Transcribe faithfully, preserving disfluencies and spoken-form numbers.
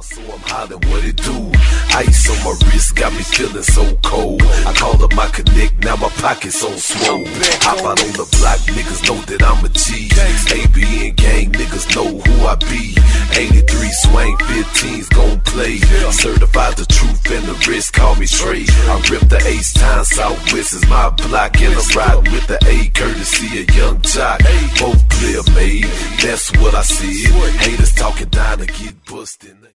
out, so I'm hollering what it do. Ice on my wrist got me feeling so cold. I call up my connect, now my pocket's on swole. Hop out on the block, niggas know that I'm a G. A B N gang, niggas know who I be. eighty-three swing, fifteens gon' play. Certified the truth and the risk, call me Trey. I rip the Ace Town, Southwest is my block. And I'm riding with the A, courtesy of Young Jock. Both clear made, that's what I see. Haters talking down to get busted.